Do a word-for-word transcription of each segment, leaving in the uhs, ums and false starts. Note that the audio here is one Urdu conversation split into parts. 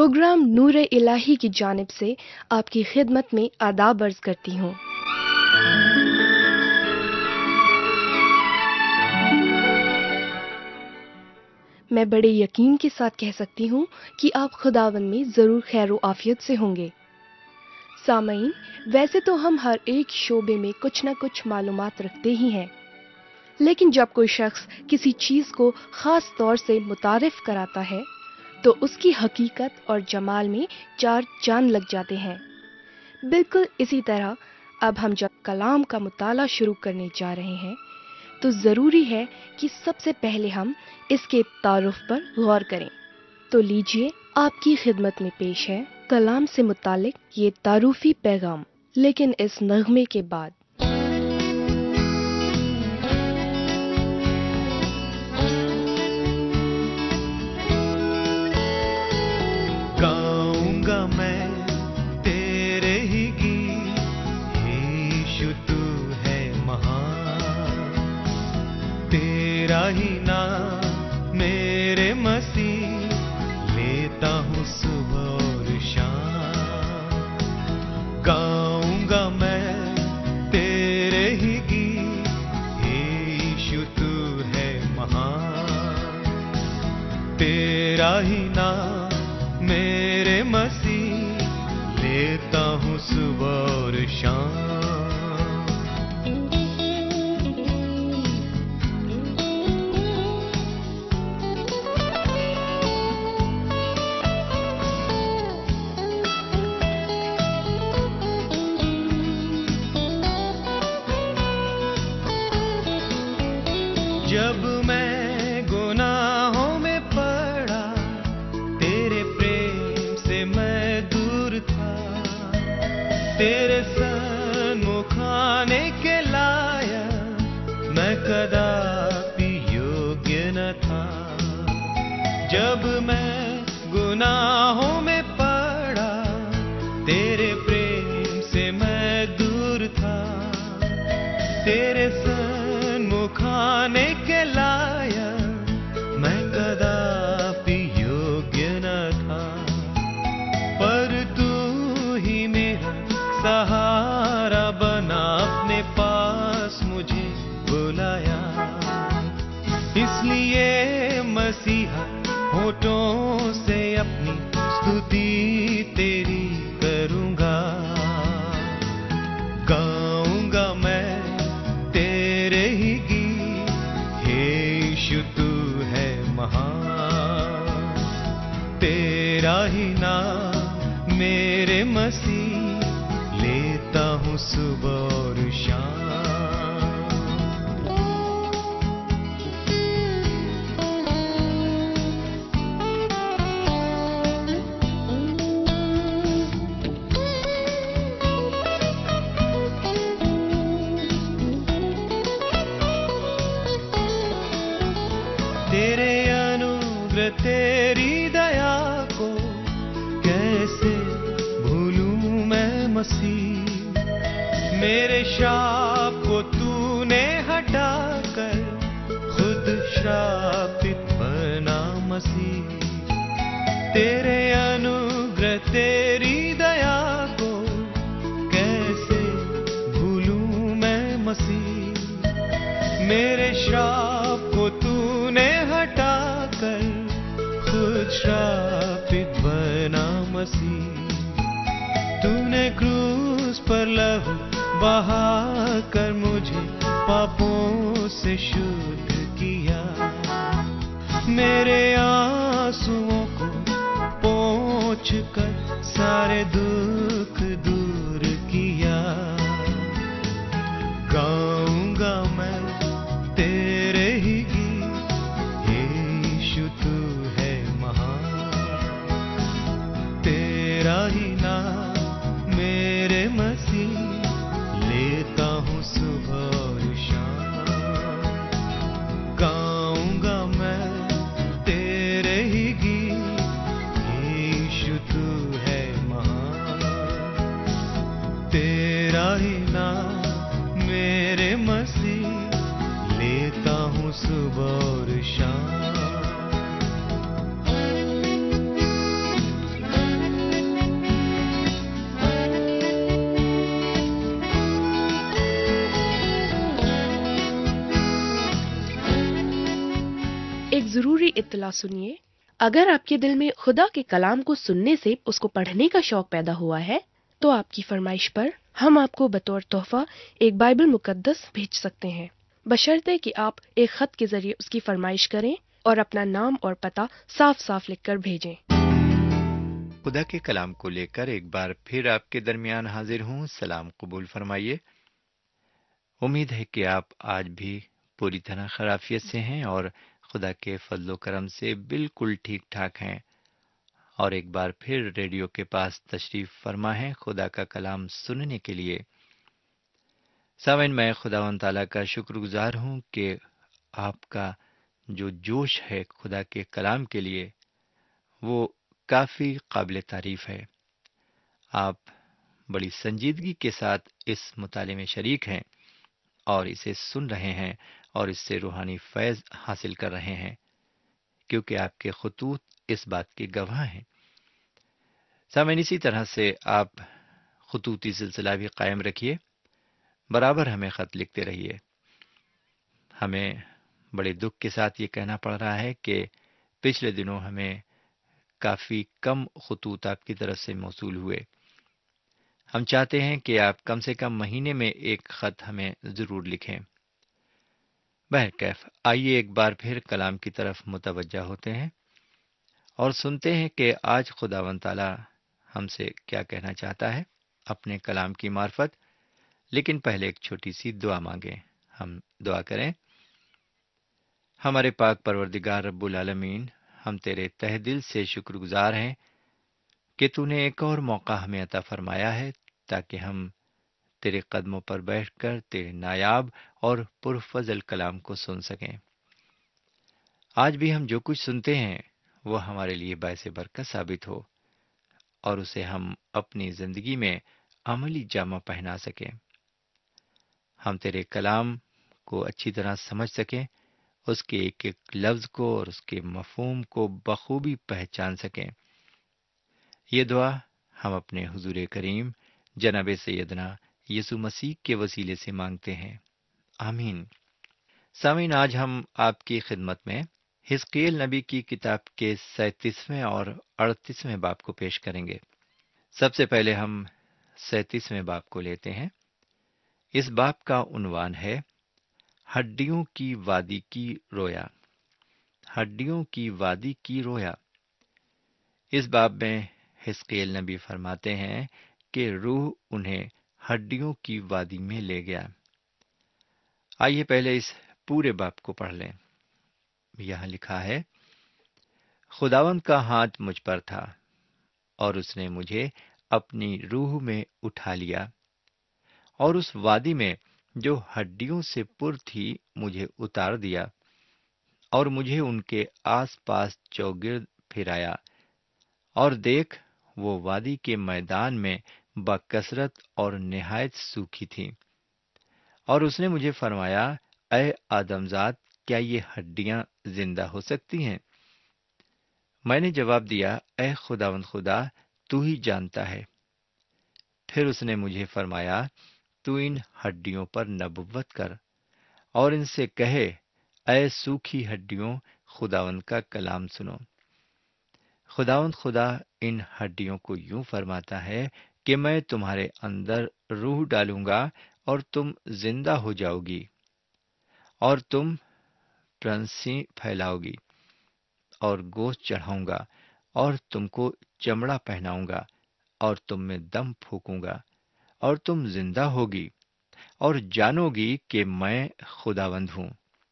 प्रोग्राम नूर इलाही की जानिब से आपकी खिदमत में आदाब अर्ज करती हूँ। मैं बड़े यकीन के साथ कह सकती हूँ कि आप खुदावंद में ज़रूर खैर आफियत से होंगे। सामईन, वैसे तो हम हर एक शोबे में कुछ न कुछ मालूमात रखते ही हैं, लेकिन जब कोई शख्स किसी चीज़ को ख़ास तौर से मुतारिफ कराता है तो उसकी हकीकत और जमाल में चार चांद लग जाते हैं। बिल्कुल इसी तरह अब हम जब कलाम का मुताला शुरू करने जा रहे हैं तो ज़रूरी है कि सबसे पहले हम इसके तारुफ पर गौर करें। तो लीजिए, आपकी खिदमत में पेश है कलाम से मुतालिक ये तारुफी पैगाम, लेकिन इस नगमे के बाद। गाऊंगा मैं तेरे ही गीत, यीशु तू है महान, तेरा ही नाम मेरे मसीह लेता हूँ सुबह और शाम। गाऊंगा मैं तेरे ही गीत, यीशु तू है महान, तेरा ही नाम मेरे मसीह लेता हूँ सुबह और शाम। जब मैं गुनाहों में पड़ा, तेरे प्रेम से मैं दूर था, तेरे सन्मुख आने के लायक मैं कदापि योग्य न था। जब मैं गुनाहों में पड़ा, तेरे प्रेम से मैं दूर था, तेरे सन्मुख आने के लायक मैं कदापि योग्य न था। पर तू ही मेरा सहारा बना, अपने पास मुझे बुलाया, इसलिए मसीहा होठों से अपनी स्तुति तेरी करूँगा। गाऊँगा मैं तेरे ही गीत, यीशु तू है महान, तेरा ही नाम मेरे मसीह लेता हूँ सुबह और शाम। तेरे अनुग्रह तेरी दया को कैसे भूलूं मैं मसीह, मेरे शाप को तूने हटा कर खुद श्रापित बना मसीह। तेरे अनुग्रह तेरी दया को कैसे भूलूं मैं मसीह, मेरे श्राप को तूने हटा कर खुद श्रापित बना मसीह। तूने क्रूस पर लहू बहा कर मुझे पापों से शुद्ध किया, मेरे आंसुओं को पोंछ कर सारे दुख दूर किया। गाऊंगा मैं तेरे ही गीत, यीशु तू है महान, तेरा ही नाम मेरे मसीह लेता हूँ सुबह और शाम। गाऊंगा मैं तेरे ही गीत, यीशु तू है महान, तेरा ही नाम मेरे मसीह लेता हूँ सुबह और शाम। دوسری اطلاع سنیے۔ اگر آپ کے دل میں خدا کے کلام کو سننے سے اس کو پڑھنے کا شوق پیدا ہوا ہے تو آپ کی فرمائش پر ہم آپ کو بطور تحفہ ایک بائبل مقدس بھیج سکتے ہیں، بشرطے کہ آپ ایک خط کے ذریعے اس کی فرمائش کریں اور اپنا نام اور پتہ صاف صاف لکھ کر بھیجیں۔ خدا کے کلام کو لے کر ایک بار پھر آپ کے درمیان حاضر ہوں۔ سلام قبول فرمائیے۔ امید ہے کہ آپ آج بھی پوری طرح خرافیت سے ہیں اور خدا کے فضل و کرم سے بالکل ٹھیک ٹھاک ہیں، اور ایک بار پھر ریڈیو کے پاس تشریف فرما ہے خدا کا کلام سننے کے لیے۔ سامعین، میں خداوند تعالیٰ کا شکر گزار ہوں کہ آپ کا جو جوش ہے خدا کے کلام کے لیے وہ کافی قابل تعریف ہے۔ آپ بڑی سنجیدگی کے ساتھ اس مطالعے میں شریک ہیں اور اسے سن رہے ہیں اور اس سے روحانی فیض حاصل کر رہے ہیں، کیونکہ آپ کے خطوط اس بات کے گواہ ہیں۔ سامعین، اسی طرح سے آپ خطوطی سلسلہ بھی قائم رکھیے، برابر ہمیں خط لکھتے رہیے۔ ہمیں بڑے دکھ کے ساتھ یہ کہنا پڑ رہا ہے کہ پچھلے دنوں ہمیں کافی کم خطوط آپ کی طرف سے موصول ہوئے۔ ہم چاہتے ہیں کہ آپ کم سے کم مہینے میں ایک خط ہمیں ضرور لکھیں۔ بہرکیف آئیے ایک بار پھر کلام کی طرف متوجہ ہوتے ہیں اور سنتے ہیں کہ آج خداوند تعالیٰ ہم سے کیا کہنا چاہتا ہے اپنے کلام کی معرفت۔ لیکن پہلے ایک چھوٹی سی دعا مانگیں۔ ہم دعا کریں۔ ہمارے پاک پروردگار رب العالمین، ہم تیرے تہ دل سے شکر گزار ہیں کہ تو نے ایک اور موقع ہمیں عطا فرمایا ہے تاکہ ہم تیرے قدموں پر بیٹھ کر تیرے نایاب اور پرفضل کلام کو سن سکیں۔ آج بھی ہم جو کچھ سنتے ہیں وہ ہمارے لیے باعث برکت ثابت ہو اور اسے ہم اپنی زندگی میں عملی جامہ پہنا سکیں۔ ہم تیرے کلام کو اچھی طرح سمجھ سکیں، اس کے ایک ایک لفظ کو اور اس کے مفہوم کو بخوبی پہچان سکیں۔ یہ دعا ہم اپنے حضور کریم جناب سیدنا یسوع مسیح کے وسیلے سے مانگتے ہیں، آمین۔ سامعین، آج ہم آپ کی خدمت میں حزقیل نبی کی کتاب کے سینتیسویں اور اڑتیسویں باب کو پیش کریں گے۔ سب سے پہلے ہم سینتیسویں باب کو لیتے ہیں۔ اس باب کا عنوان ہے ہڈیوں کی وادی کی رویا۔ ہڈیوں کی وادی کی رویا۔ اس باب میں حزقیل نبی فرماتے ہیں کہ روح انہیں ہڈیوں کی وادی میں لے گیا۔ آئیے پہلے اس پورے باب کو پڑھ لیں۔ یہاں لکھا ہے، خداوند کا ہاتھ مجھ پر تھا اور اس نے مجھے اپنی روح میں اٹھا لیا اور اس وادی میں جو ہڈیوں سے پر تھی مجھے اتار دیا اور مجھے ان کے آس پاس چوگرد پھرایا، اور دیکھ وہ وادی کے میدان میں بکثرت اور نہایت سوکھی تھی۔ اور اس نے مجھے فرمایا، اے آدمزاد، کیا یہ ہڈیاں زندہ ہو سکتی ہیں؟ میں نے جواب دیا، اے خداوند خدا، تو ہی جانتا ہے۔ پھر اس نے مجھے فرمایا، تو ان ہڈیوں پر نبوت کر اور ان سے کہے، اے سوکھی ہڈیوں، خداوند کا کلام سنو۔ خداوند خدا ان ہڈیوں کو یوں فرماتا ہے کہ میں تمہارے اندر روح ڈالوں گا اور تم زندہ ہو جاؤ گی، اور تم پرنسی پھیلاؤ گی، اور گوشت چڑھاؤں گا اور تم کو چمڑا پہناؤں گا اور تم میں دم پھونکوں گا اور تم زندہ ہوگی اور جانو گی کہ میں خداوند ہوں۔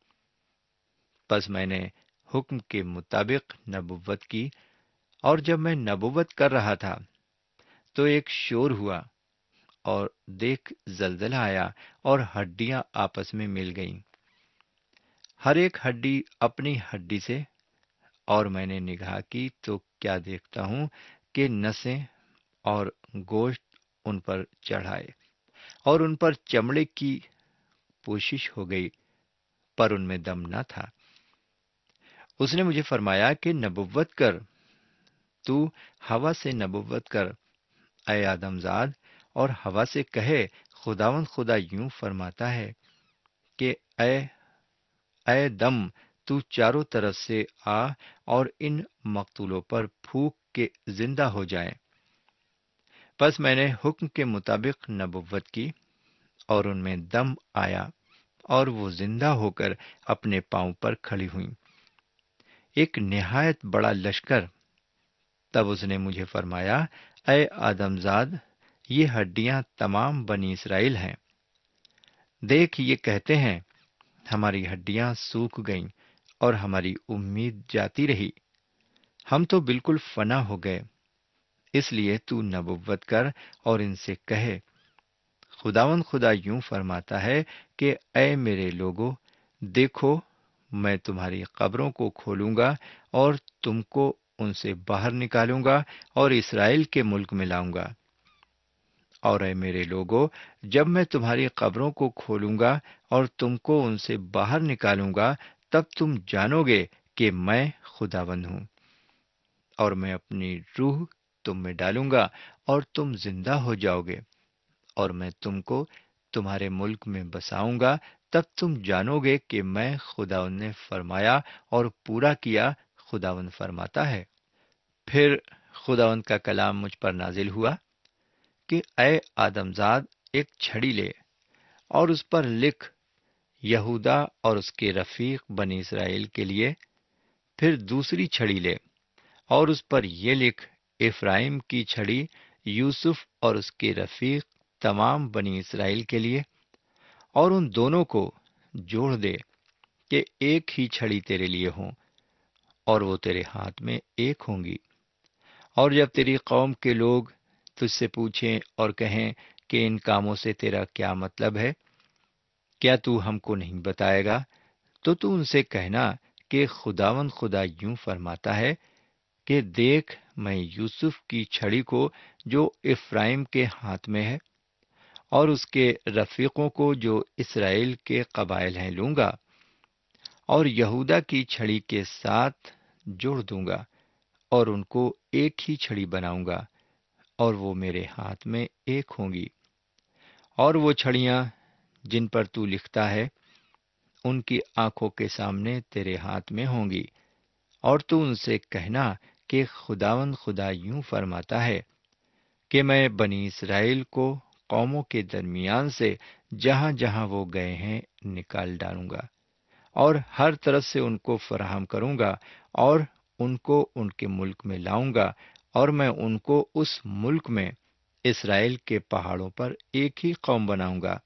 پس میں نے حکم کے مطابق نبوت کی، اور جب میں نبوت کر رہا تھا تو ایک شور ہوا، اور دیکھ زلزلہ آیا اور ہڈیاں آپس میں مل گئیں، ہر ایک ہڈی اپنی ہڈی سے۔ اور میں نے نگاہ کی تو کیا دیکھتا ہوں کہ نسیں اور گوشت ان پر چڑھائے اور ان پر چمڑے کی پوشش ہو گئی، پر ان میں دم نہ تھا۔ اس نے مجھے فرمایا کہ نبوت کر، تو ہوا سے نبوت کر، اے آدمزاد، اور ہوا سے کہے، خداوند خدا یوں فرماتا ہے کہ اے اے دم، تو چاروں طرف سے آ اور ان مقتولوں پر پھونک کے زندہ ہو جائیں۔ پس میں نے حکم کے مطابق نبوت کی اور ان میں دم آیا اور وہ زندہ ہو کر اپنے پاؤں پر کھڑی ہوئیں، ایک نہایت بڑا لشکر۔ تب اس نے مجھے فرمایا، اے آدم زاد، یہ ہڈیاں تمام بنی اسرائیل ہیں۔ دیکھ، یہ کہتے ہیں ہماری ہڈیاں سوکھ گئیں اور ہماری امید جاتی رہی، ہم تو بالکل فنا ہو گئے۔ اس لیے تو نبوت کر اور ان سے کہے، خداوند خدا یوں فرماتا ہے کہ اے میرے لوگو، دیکھو میں تمہاری قبروں کو کھولوں گا اور تم کو ان سے باہر نکالوں گا اور اسرائیل کے ملک میں لاؤں گا۔ اور اے میرے لوگو، جب میں تمہاری قبروں کو کھولوں گا اور تم کو ان سے باہر نکالوں گا، تب تم جانو گے کہ میں خداوند ہوں۔ اور میں اپنی روح تم میں ڈالوں گا اور تم زندہ ہو جاؤ گے، اور میں تم کو تمہارے ملک میں بساؤں گا۔ تب تم جانو گے کہ میں خداوند نے فرمایا اور پورا کیا، خداوند فرماتا ہے۔ پھر خداوند کا کلام مجھ پر نازل ہوا کہ اے آدم زاد، ایک چھڑی لے اور اس پر لکھ، یہودا اور اس کے رفیق بنی اسرائیل کے لیے۔ پھر دوسری چھڑی لے اور اس پر یہ لکھ، افرائیم کی چھڑی، یوسف اور اس کے رفیق تمام بنی اسرائیل کے لیے۔ اور ان دونوں کو جوڑ دے کہ ایک ہی چھڑی تیرے لیے ہوں، اور وہ تیرے ہاتھ میں ایک ہوں گی۔ اور جب تیری قوم کے لوگ تجھ سے پوچھیں اور کہیں کہ ان کاموں سے تیرا کیا مطلب ہے، کیا تو ہم کو نہیں بتائے گا، تو تو ان سے کہنا کہ خداوند خدا یوں فرماتا ہے کہ دیکھ، میں یوسف کی چھڑی کو جو افرائیم کے ہاتھ میں ہے اور اس کے رفیقوں کو جو اسرائیل کے قبائل ہیں لوں گا، اور یہودا کی چھڑی کے ساتھ جوڑ دوں گا اور ان کو ایک ہی چھڑی بناؤں گا، اور وہ میرے ہاتھ میں ایک ہوں گی۔ اور وہ چھڑیاں جن پر تو لکھتا ہے، ان کی آنکھوں کے سامنے تیرے ہاتھ میں ہوں گی، اور تو ان سے کہنا کہ خداوند خدا یوں فرماتا ہے کہ میں بنی اسرائیل کو قوموں کے درمیان سے جہاں جہاں وہ گئے ہیں نکال ڈالوں گا، اور ہر طرف سے ان کو فراہم کروں گا، اور ان کو ان کے ملک میں لاؤں گا، اور میں ان کو اس ملک میں اسرائیل کے پہاڑوں پر ایک ہی قوم بناؤں گا،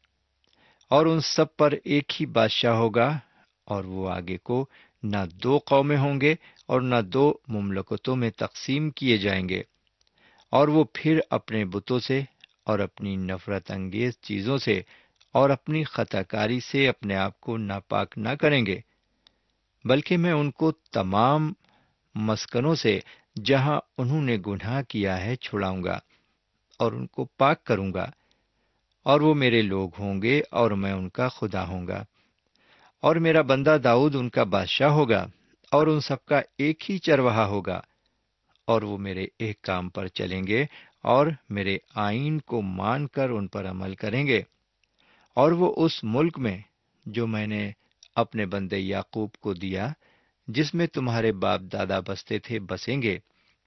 اور ان سب پر ایک ہی بادشاہ ہوگا، اور وہ آگے کو نہ دو قومیں ہوں گے اور نہ دو مملکتوں میں تقسیم کیے جائیں گے۔ اور وہ پھر اپنے بتوں سے اور اپنی نفرت انگیز چیزوں سے اور اپنی خطا کاری سے اپنے آپ کو ناپاک نہ کریں گے، بلکہ میں ان کو تمام مسکنوں سے جہاں انہوں نے گناہ کیا ہے چھڑاؤں گا اور ان کو پاک کروں گا، اور وہ میرے لوگ ہوں گے اور میں ان کا خدا ہوں گا، اور میرا بندہ داؤد ان کا بادشاہ ہوگا، اور ان سب کا ایک ہی چرواہا ہوگا، اور وہ میرے ایک کام پر چلیں گے اور میرے آئین کو مان کر ان پر عمل کریں گے، اور وہ اس ملک میں جو میں نے اپنے بندے یعقوب کو دیا، جس میں تمہارے باپ دادا بستے تھے، بسیں گے،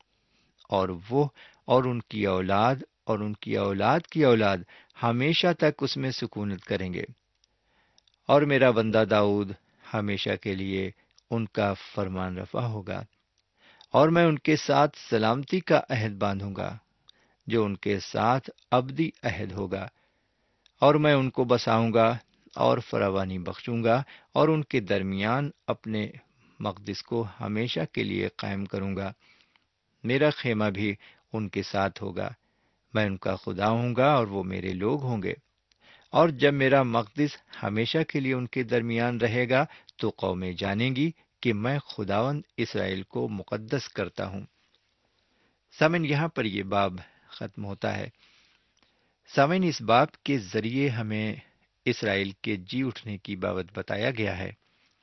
اور وہ اور ان کی اولاد اور ان کی اولاد کی اولاد ہمیشہ تک اس میں سکونت کریں گے، اور میرا بندہ داؤد ہمیشہ کے لیے ان کا فرمان روا ہوگا، اور میں ان کے ساتھ سلامتی کا عہد باندھوں گا جو ان کے ساتھ ابدی عہد ہوگا، اور میں ان کو بساؤں گا اور فراوانی بخشوں گا، اور ان کے درمیان اپنے مقدس کو ہمیشہ کے لیے قائم کروں گا، میرا خیمہ بھی ان کے ساتھ ہوگا، میں ان کا خدا ہوں گا اور وہ میرے لوگ ہوں گے، اور جب میرا مقدس ہمیشہ کے لیے ان کے درمیان رہے گا تو قومیں جانیں گی کہ میں خداوند اسرائیل کو مقدس کرتا ہوں۔ سامعین، یہاں پر یہ باب ختم ہوتا ہے۔ سامعین، اس باب کے ذریعے ہمیں اسرائیل کے جی اٹھنے کی بابت بتایا گیا ہے۔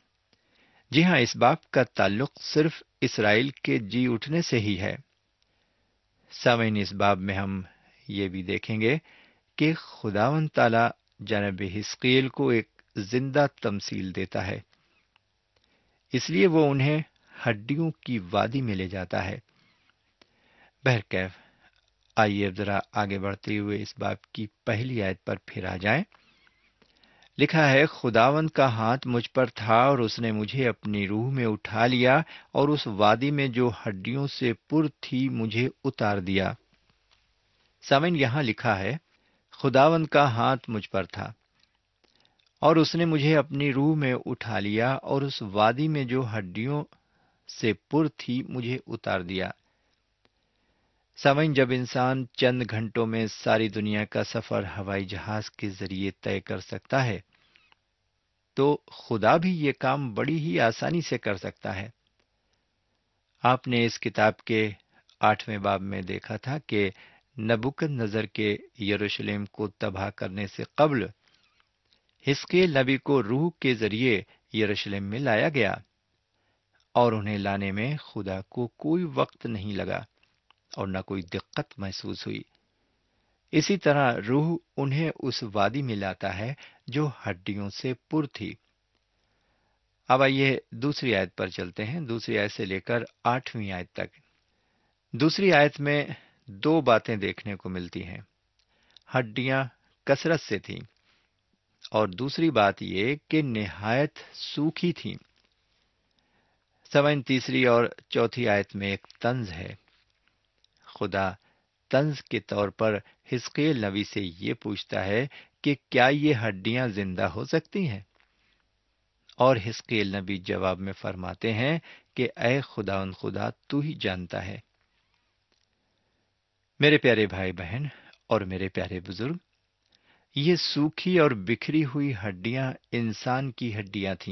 جی ہاں، اس باب کا تعلق صرف اسرائیل کے جی اٹھنے سے ہی ہے۔ سامعین، اس باب میں ہم یہ بھی دیکھیں گے کہ خداوند تعالیٰ جناب حزقیل کو ایک زندہ تمثیل دیتا ہے۔ اس لیے وہ انہیں ہڈیوں کی وادی میں لے جاتا ہے۔ بہرکیف آئیے اب ذرا آگے بڑھتے ہوئے اس باب کی پہلی آیت پر پھر آ جائیں۔ لکھا ہے، خداوند کا ہاتھ مجھ پر تھا اور اس نے مجھے اپنی روح میں اٹھا لیا اور اس وادی میں جو ہڈیوں سے پر تھی مجھے اتار دیا۔ سامعین، یہاں لکھا ہے خداوند کا ہاتھ مجھ پر تھا اور اس نے مجھے اپنی روح میں اٹھا لیا اور اس وادی میں جو ہڈیوں سے پر تھی مجھے اتار دیا۔ سامعین، جب انسان چند گھنٹوں میں ساری دنیا کا سفر ہوائی جہاز کے ذریعے طے کر سکتا ہے تو خدا بھی یہ کام بڑی ہی آسانی سے کر سکتا ہے۔ آپ نے اس کتاب کے آٹھویں باب میں دیکھا تھا کہ نبوکد نظر کے یروشلم کو تباہ کرنے سے قبل حزقیل نبی کو روح کے ذریعے یروشلم میں لایا گیا اور انہیں لانے میں خدا کو کوئی وقت نہیں لگا اور نہ کوئی دقت محسوس ہوئی۔ اسی طرح روح انہیں اس وادی میں لاتا ہے جو ہڈیوں سے پر تھی۔ اب آئیے دوسری آیت پر چلتے ہیں، دوسری آیت سے لے کر آٹھویں آیت تک۔ دوسری آیت میں دو باتیں دیکھنے کو ملتی ہیں۔ ہڈیاں کثرت سے تھیں اور دوسری بات یہ کہ نہایت سوکھی تھیں۔ سوائن تیسری اور چوتھی آیت میں ایک طنز ہے۔ خدا طنز کے طور پر حزقیل نبی سے یہ پوچھتا ہے کہ کیا یہ ہڈیاں زندہ ہو سکتی ہیں؟ اور حزقیل نبی جواب میں فرماتے ہیں کہ اے خداوند خدا، تو ہی جانتا ہے۔ میرے پیارے بھائی بہن اور میرے پیارے بزرگ، یہ سوکھی اور بکھری ہوئی ہڈیاں انسان کی ہڈیاں تھیں۔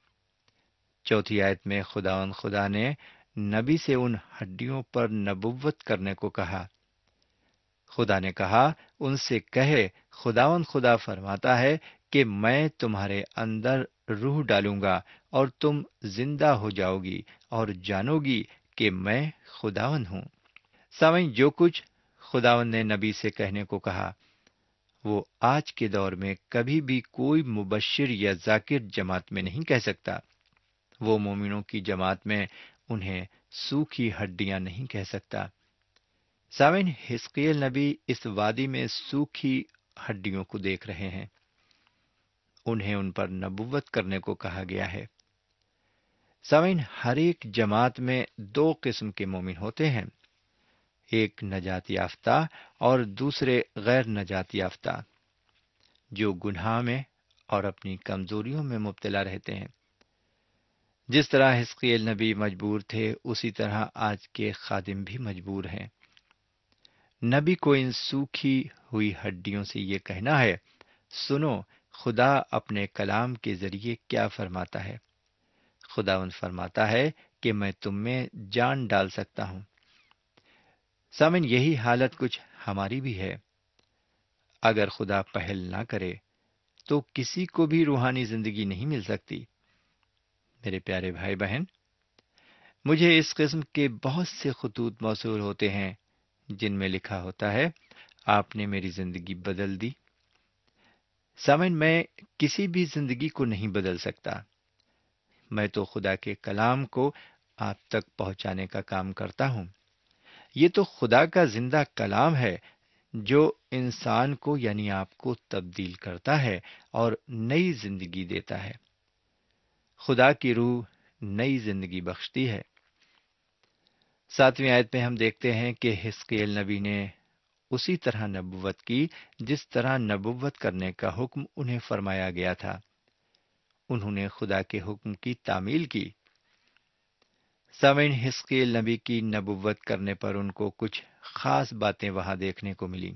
چوتھی آیت میں خداوند خدا نے نبی سے ان ہڈیوں پر نبوت کرنے کو کہا۔ خدا نے کہا ان سے کہے، خداوند خدا فرماتا ہے کہ میں تمہارے اندر روح ڈالوں گا اور تم زندہ ہو جاؤ گی اور جانو گی کہ میں خداوند ہوں۔ سامعین، جو کچھ خداوند نے نبی سے کہنے کو کہا وہ آج کے دور میں کبھی بھی کوئی مبشر یا ذاکر جماعت میں نہیں کہہ سکتا۔ وہ مومنوں کی جماعت میں انہیں سوکھی ہڈیاں نہیں کہہ سکتا۔ سامعین، حزقیل نبی اس وادی میں سوکھی ہڈیوں کو دیکھ رہے ہیں۔ انہیں ان پر نبوت کرنے کو کہا گیا ہے۔ سامعین، ہر ایک جماعت میں دو قسم کے مومن ہوتے ہیں، ایک نجات یافتہ اور دوسرے غیر نجات یافتہ، جو گناہ میں اور اپنی کمزوریوں میں مبتلا رہتے ہیں۔ جس طرح حزقیل نبی مجبور تھے اسی طرح آج کے خادم بھی مجبور ہیں۔ نبی کو ان سوکھی ہوئی ہڈیوں سے یہ کہنا ہے، سنو خدا اپنے کلام کے ذریعے کیا فرماتا ہے۔ خداوند فرماتا ہے کہ میں تم میں جان ڈال سکتا ہوں۔ سامن، یہی حالت کچھ ہماری بھی ہے۔ اگر خدا پہل نہ کرے تو کسی کو بھی روحانی زندگی نہیں مل سکتی۔ میرے پیارے بھائی بہن، مجھے اس قسم کے بہت سے خطوط موصول ہوتے ہیں جن میں لکھا ہوتا ہے، آپ نے میری زندگی بدل دی۔ سامن، میں کسی بھی زندگی کو نہیں بدل سکتا۔ میں تو خدا کے کلام کو آپ تک پہنچانے کا کام کرتا ہوں۔ یہ تو خدا کا زندہ کلام ہے جو انسان کو یعنی آپ کو تبدیل کرتا ہے اور نئی زندگی دیتا ہے۔ خدا کی روح نئی زندگی بخشتی ہے۔ ساتویں آیت میں ہم دیکھتے ہیں کہ حزقیل نبی نے اسی طرح نبوت کی جس طرح نبوت کرنے کا حکم انہیں فرمایا گیا تھا۔ انہوں نے خدا کے حکم کی تعمیل کی۔ سامعین، حزقیل نبی کی نبوت کرنے پر ان کو کچھ خاص باتیں وہاں دیکھنے کو ملی۔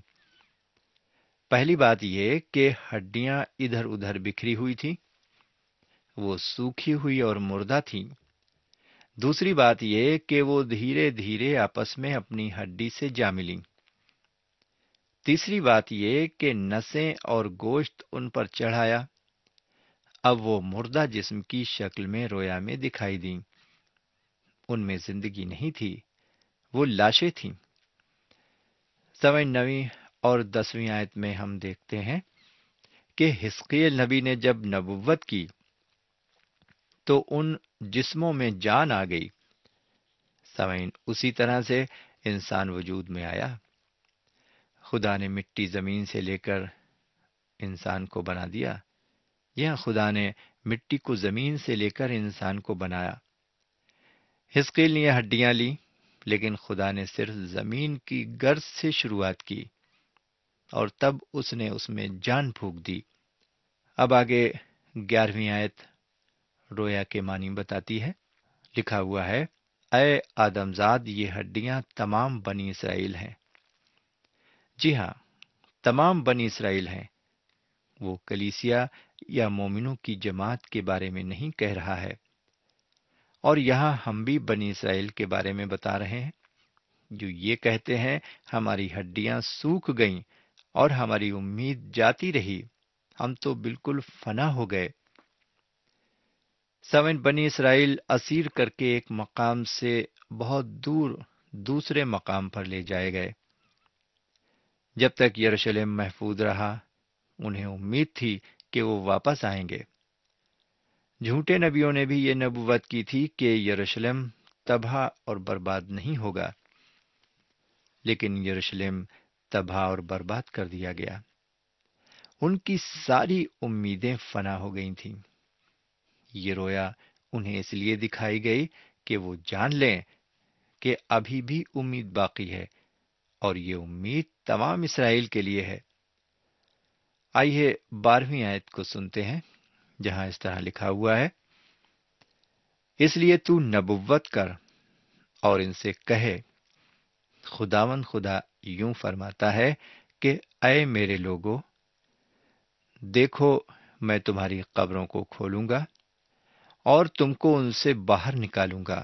پہلی بات یہ کہ ہڈیاں ادھر ادھر بکھری ہوئی تھیں، وہ سوکھی ہوئی اور مردہ تھیں۔ دوسری بات یہ کہ وہ دھیرے دھیرے آپس میں اپنی ہڈی سے جا ملیں۔ تیسری بات یہ کہ نسیں اور گوشت ان پر چڑھایا، اب وہ مردہ جسم کی شکل میں رویا میں دکھائی دیں۔ ان میں زندگی نہیں تھی، وہ لاشیں تھیں۔ سوائے نویں اور دسویں آیت میں ہم دیکھتے ہیں کہ حزقیل نبی نے جب نبوت کی تو ان جسموں میں جان آ گئی۔ سامعین، اسی طرح سے انسان وجود میں آیا۔ خدا نے مٹی زمین سے لے کر انسان کو بنا دیا، یا خدا نے مٹی کو زمین سے لے کر انسان کو بنایا۔ حزقیل نے یہ ہڈیاں لی، لیکن خدا نے صرف زمین کی گرد سے شروعات کی اور تب اس نے اس میں جان پھونک دی۔ اب آگے گیارہویں آیت رویا کے معنی بتاتی ہے۔ لکھا ہوا ہے، اے آدمزاد، یہ ہڈیاں تمام بنی اسرائیل ہیں۔ جی ہاں، تمام بنی اسرائیل ہیں۔ وہ کلیسیا یا مومنوں کی جماعت کے بارے میں نہیں کہہ رہا ہے، اور یہاں ہم بھی بنی اسرائیل کے بارے میں بتا رہے ہیں، جو یہ کہتے ہیں ہماری ہڈیاں سوکھ گئیں اور ہماری امید جاتی رہی، ہم تو بالکل فنا ہو گئے۔ سوئن بنی اسرائیل اسیر کر کے ایک مقام سے بہت دور دوسرے مقام پر لے جائے گئے۔ جب تک یروشلم محفوظ رہا، انہیں امید تھی کہ وہ واپس آئیں گے۔ جھوٹے نبیوں نے بھی یہ نبوت کی تھی کہ یروشلم تباہ اور برباد نہیں ہوگا، لیکن یروشلم تباہ اور برباد کر دیا گیا۔ ان کی ساری امیدیں فنا ہو گئی تھیں۔ یہ رویا انہیں اس لیے دکھائی گئی کہ وہ جان لیں کہ ابھی بھی امید باقی ہے، اور یہ امید تمام اسرائیل کے لیے ہے۔ آئیے بارہویں آیت کو سنتے ہیں، جہاں اس طرح لکھا ہوا ہے، اس لیے تو نبوت کر اور ان سے کہے، خداوند خدا یوں فرماتا ہے کہ اے میرے لوگو، دیکھو میں تمہاری قبروں کو کھولوں گا اور تم کو ان سے باہر نکالوں گا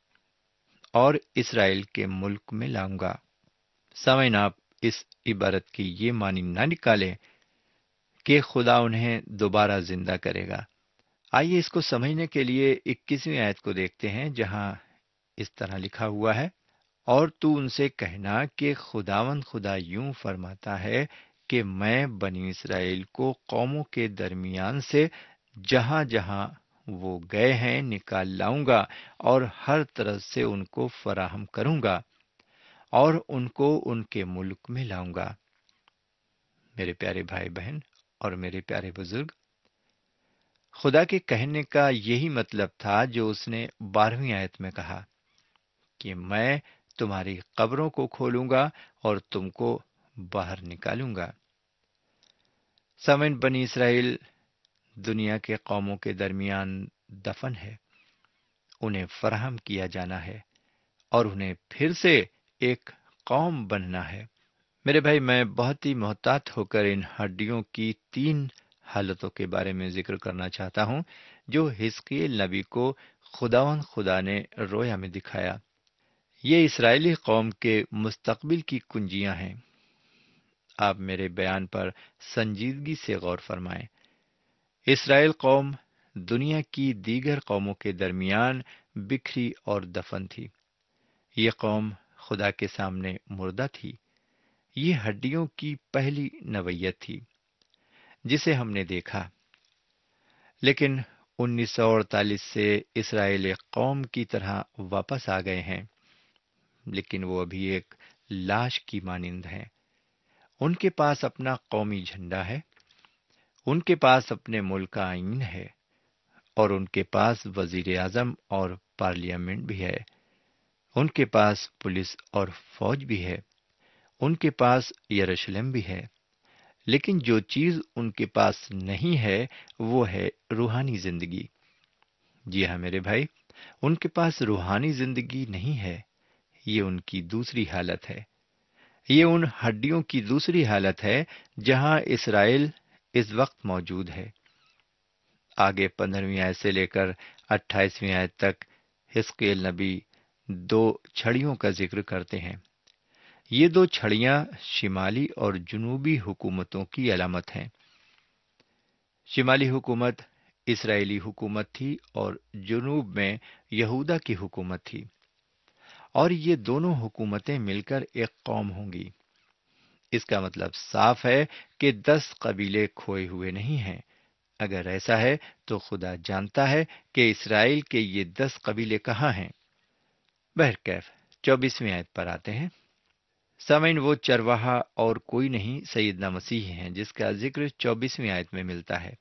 اور اسرائیل کے ملک میں لاؤں گا۔ سامعین، آپ اس عبارت کی یہ معنی نہ نکالیں کہ خدا انہیں دوبارہ زندہ کرے گا۔ آئیے اس کو سمجھنے کے لیے اکیسویں آیت کو دیکھتے ہیں، جہاں اس طرح لکھا ہوا ہے، اور تو ان سے کہنا کہ خداوند خدا یوں فرماتا ہے کہ میں بنی اسرائیل کو قوموں کے درمیان سے جہاں جہاں وہ گئے ہیں نکال لاؤں گا، اور ہر طرف سے ان کو فراہم کروں گا اور ان کو ان کے ملک میں لاؤں گا۔ میرے پیارے بھائی بہن اور میرے پیارے بزرگ، خدا کے کہنے کا یہی مطلب تھا جو اس نے بارہویں آیت میں کہا کہ میں تمہاری قبروں کو کھولوں گا اور تم کو باہر نکالوں گا۔ سامعین، بنی اسرائیل دنیا کے قوموں کے درمیان دفن ہے، انہیں فراہم کیا جانا ہے اور انہیں پھر سے ایک قوم بننا ہے۔ میرے بھائی، میں بہت ہی محتاط ہو کر ان ہڈیوں کی تین حالتوں کے بارے میں ذکر کرنا چاہتا ہوں جو حزقیل نبی کو خداوند خدا نے رویا میں دکھایا۔ یہ اسرائیلی قوم کے مستقبل کی کنجیاں ہیں۔ آپ میرے بیان پر سنجیدگی سے غور فرمائیں۔ اسرائیل قوم دنیا کی دیگر قوموں کے درمیان بکھری اور دفن تھی۔ یہ قوم خدا کے سامنے مردہ تھی۔ یہ ہڈیوں کی پہلی نوعیت تھی جسے ہم نے دیکھا، لیکن انیس سو اڑتالیس سے اسرائیل ایک قوم کی طرح واپس آ گئے ہیں، لیکن وہ ابھی ایک لاش کی مانند ہیں۔ ان کے پاس اپنا قومی جھنڈا ہے، ان کے پاس اپنے ملک کا آئین ہے، اور ان کے پاس وزیر اعظم اور پارلیمنٹ بھی ہے۔ ان کے پاس پولیس اور فوج بھی ہے، ان کے پاس یروشلم بھی ہے، لیکن جو چیز ان کے پاس نہیں ہے وہ ہے روحانی زندگی۔ جی ہاں میرے بھائی، ان کے پاس روحانی زندگی نہیں ہے۔ یہ ان کی دوسری حالت ہے۔ یہ ان ہڈیوں کی دوسری حالت ہے جہاں اسرائیل اس وقت موجود ہے۔ آگے پندرہویں آیت سے لے کر اٹھائیسویں آیت تک حزقیل نبی دو چھڑیوں کا ذکر کرتے ہیں۔ یہ دو چھڑیاں شمالی اور جنوبی حکومتوں کی علامت ہیں۔ شمالی حکومت اسرائیلی حکومت تھی اور جنوب میں یہودا کی حکومت تھی، اور یہ دونوں حکومتیں مل کر ایک قوم ہوں گی۔ اس کا مطلب صاف ہے کہ دس قبیلے کھوئے ہوئے نہیں ہیں، اگر ایسا ہے تو خدا جانتا ہے کہ اسرائیل کے یہ دس قبیلے کہاں ہیں۔ بہرکیف چوبیسویں آیت پر آتے ہیں۔ سامعین، وہ چرواہا اور کوئی نہیں سیدنا مسیح ہیں جس کا ذکر چوبیسویں آیت میں ملتا ہے۔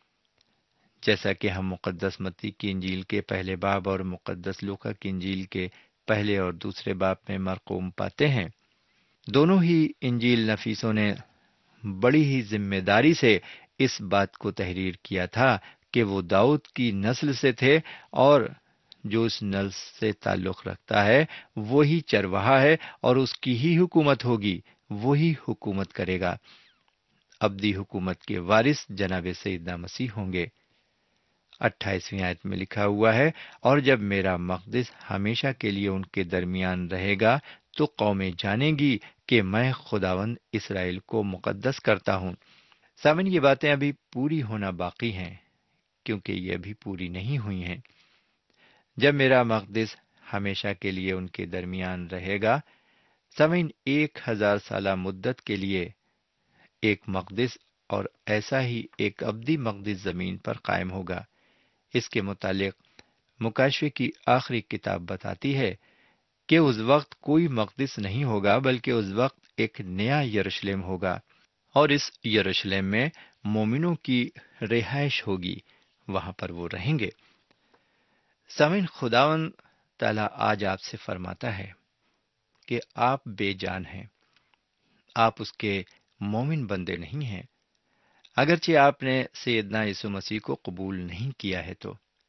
جیسا کہ ہم مقدس متی کی انجیل کے پہلے باب اور مقدس لوکا کی انجیل کے پہلے اور دوسرے باب میں مرقوم پاتے ہیں، دونوں ہی انجیل نفیسوں نے بڑی ہی ذمہ داری سے اس بات کو تحریر کیا تھا کہ وہ داؤد کی نسل سے تھے، اور جو اس نسل سے تعلق رکھتا ہے وہی چرواہا ہے اور اس کی ہی حکومت ہوگی، وہی حکومت کرے گا۔ ابدی حکومت کے وارث جناب سیدنا مسیح ہوں گے۔ اٹھائیسویں آیت میں لکھا ہوا ہے، اور جب میرا مقدس ہمیشہ کے لیے ان کے درمیان رہے گا تو قومیں جانیں گی کہ میں خداوند اسرائیل کو مقدس کرتا ہوں۔ سامن، یہ باتیں ابھی پوری ہونا باقی ہیں، کیونکہ یہ ابھی پوری نہیں ہوئی ہیں۔ جب میرا مقدس ہمیشہ کے لیے ان کے درمیان رہے گا، سامعین، ایک ہزار سالہ مدت کے لیے ایک مقدس اور ایسا ہی ایک ابدی مقدس زمین پر قائم ہوگا۔ اس کے متعلق مکاشفے کی آخری کتاب بتاتی ہے کہ اس وقت کوئی مقدس نہیں ہوگا، بلکہ اس وقت ایک نیا یروشلم ہوگا، اور اس یروشلم میں مومنوں کی رہائش ہوگی، وہاں پر وہ رہیں گے۔ سامعین، خداوند تعالیٰ آج آپ سے فرماتا ہے کہ آپ بے جان ہیں، آپ اس کے مومن بندے نہیں ہیں، اگرچہ آپ نے سیدنا یسوع مسیح کو قبول نہیں کیا ہے۔ تو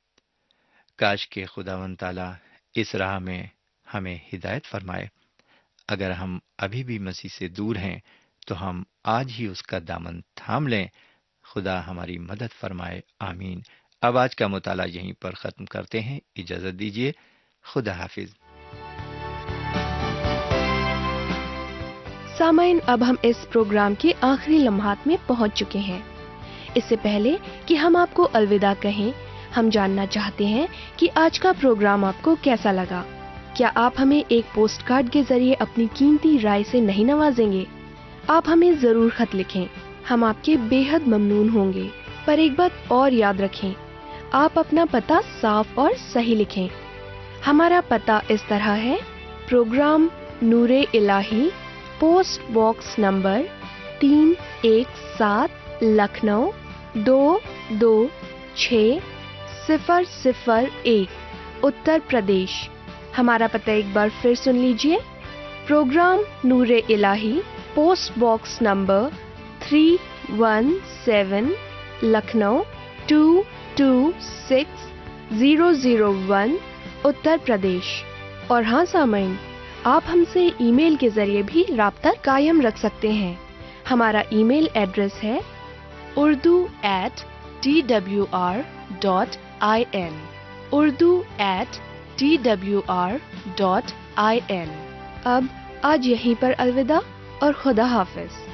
کاش کہ خداوند تعالیٰ اس راہ میں ہمیں ہدایت فرمائے۔ اگر ہم ابھی بھی مسیح سے دور ہیں تو ہم آج ہی اس کا دامن تھام لیں۔ خدا ہماری مدد فرمائے، آمین۔ اب آج کا مطالعہ یہیں پر ختم کرتے ہیں، اجازت دیجیے، خدا حافظ۔ سامعین، اب ہم اس پروگرام کے آخری لمحات میں پہنچ چکے ہیں۔ اس سے پہلے کہ ہم آپ کو الوداع کہیں، ہم جاننا چاہتے ہیں کہ آج کا پروگرام آپ کو کیسا لگا۔ کیا آپ ہمیں ایک پوسٹ کارڈ کے ذریعے اپنی قیمتی رائے سے نہیں نوازیں گے؟ آپ ہمیں ضرور خط لکھیں، ہم آپ کے بے حد ممنون ہوں گے۔ پر ایک بات اور یاد رکھیں، آپ اپنا پتہ صاف اور صحیح لکھیں۔ ہمارا پتہ اس طرح ہے: programme Noor Ilahi, post box number تین ایک سات، لکھنؤ دو دو چھ صفر صفر ایک، اتر پردیش۔ ہمارا پتہ ایک بار پھر سن لیجیے: programme Noor Ilahi, post box number three one seven, Lucknow two two six zero zero one, Uttar Pradesh. اور ہاں سامعین، آپ ہم سے ای میل کے ذریعے بھی رابطہ قائم رکھ سکتے ہیں۔ ہمارا ای میل ایڈریس ہے Urdu at T W R dot I N, Urdu at T W R dot I N. اب آج یہیں پر الوداع اور خدا حافظ۔